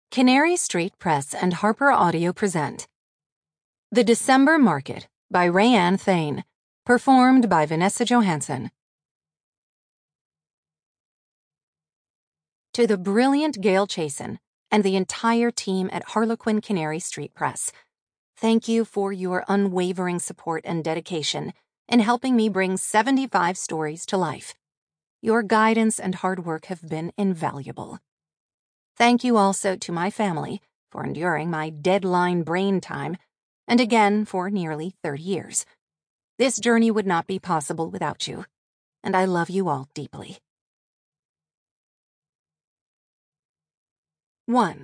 Canary Street Press and Harper Audio present The December Market by Rayanne Thane, performed by Vanessa Johansson. To the brilliant Gail Chasen and the entire team at Harlequin Canary Street Press, thank you for your unwavering support and dedication in helping me bring 75 stories to life. Your guidance and hard work have been invaluable. Thank you also to my family for enduring my deadline brain time, and again for nearly 30 years. This journey would not be possible without you, and I love you all deeply. 1.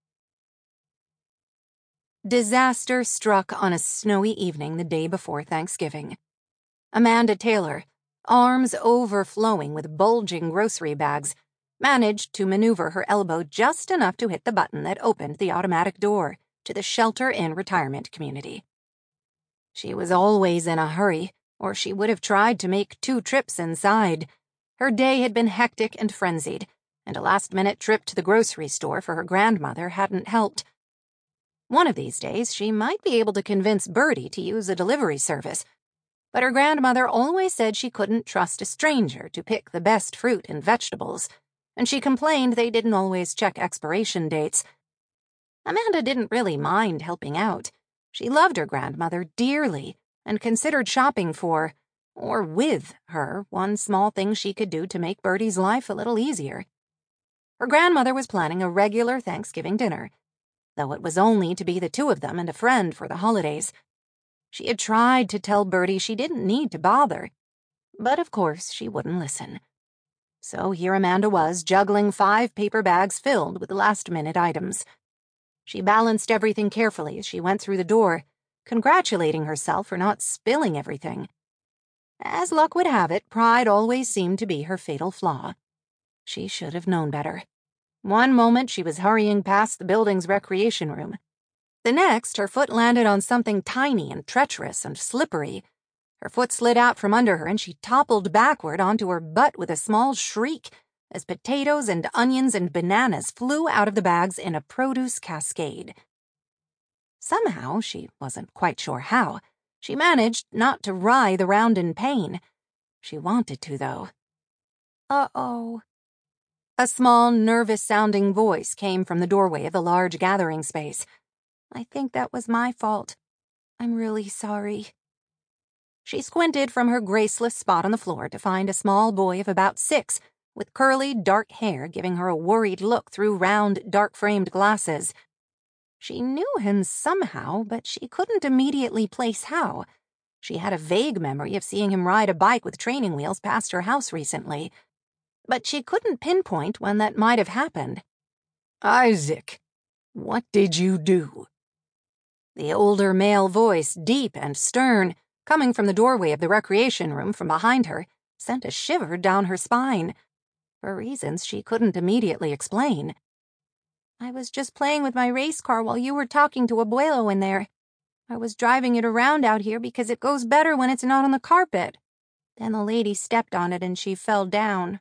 Disaster struck on a snowy evening the day before Thanksgiving. Amanda Taylor, arms overflowing with bulging grocery bags, managed to maneuver her elbow just enough to hit the button that opened the automatic door to the shelter-in retirement community. She was always in a hurry, or she would have tried to make 2 trips inside. Her day had been hectic and frenzied, and a last-minute trip to the grocery store for her grandmother hadn't helped. One of these days, she might be able to convince Bertie to use a delivery service, but her grandmother always said she couldn't trust a stranger to pick the best fruit and vegetables, and she complained they didn't always check expiration dates. Amanda didn't really mind helping out. She loved her grandmother dearly and considered shopping for, or with her, one small thing she could do to make Bertie's life a little easier. Her grandmother was planning a regular Thanksgiving dinner, though it was only to be the 2 of them and a friend for the holidays. She had tried to tell Bertie she didn't need to bother, but of course she wouldn't listen. So here Amanda was, juggling 5 paper bags filled with last-minute items. She balanced everything carefully as she went through the door, congratulating herself for not spilling everything. As luck would have it, pride always seemed to be her fatal flaw. She should have known better. One moment she was hurrying past the building's recreation room. The next, her foot landed on something tiny and treacherous and slippery. Her foot slid out from under her, and she toppled backward onto her butt with a small shriek as potatoes and onions and bananas flew out of the bags in a produce cascade. Somehow, she wasn't quite sure how, she managed not to writhe around in pain. She wanted to, though. Uh-oh. A small, nervous-sounding voice came from the doorway of the large gathering space. I think that was my fault. I'm really sorry. She squinted from her graceless spot on the floor to find a small boy of about 6, with curly, dark hair giving her a worried look through round, dark-framed glasses. She knew him somehow, but she couldn't immediately place how. She had a vague memory of seeing him ride a bike with training wheels past her house recently, but she couldn't pinpoint when that might have happened. Isaac, what did you do? The older male voice, deep and stern, coming from the doorway of the recreation room from behind her, sent a shiver down her spine, for reasons she couldn't immediately explain. I was just playing with my race car while you were talking to Abuelo in there. I was driving it around out here because it goes better when it's not on the carpet. Then the lady stepped on it and she fell down.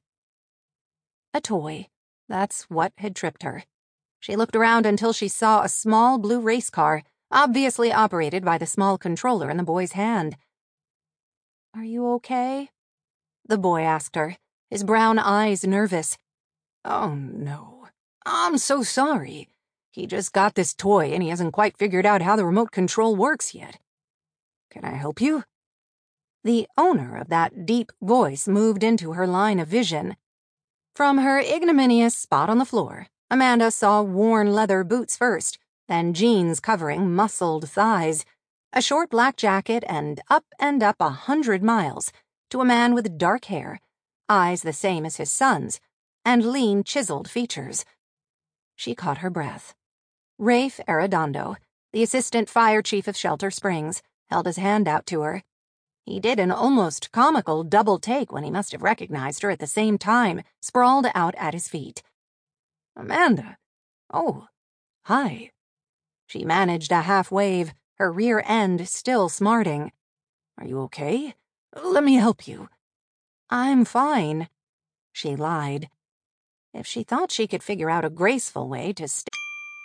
A toy. That's what had tripped her. She looked around until she saw a small blue race car, obviously operated by the small controller in the boy's hand. Are you okay? The boy asked her, his brown eyes nervous. Oh, no. I'm so sorry. He just got this toy and he hasn't quite figured out how the remote control works yet. Can I help you? The owner of that deep voice moved into her line of vision. From her ignominious spot on the floor, Amanda saw worn leather boots first, then jeans covering muscled thighs, a short black jacket, and up 100 miles to a man with dark hair, eyes the same as his son's, and lean, chiseled features. She caught her breath. Rafe Arredondo, the assistant fire chief of Shelter Springs, held his hand out to her. He did an almost comical double take when he must have recognized her at the same time, sprawled out at his feet. Amanda. Oh, hi. She managed a half wave, her rear end still smarting. Are you okay? Let me help you. I'm fine. She lied. If she thought she could figure out a graceful way to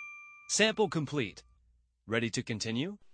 Sample complete. Ready to continue?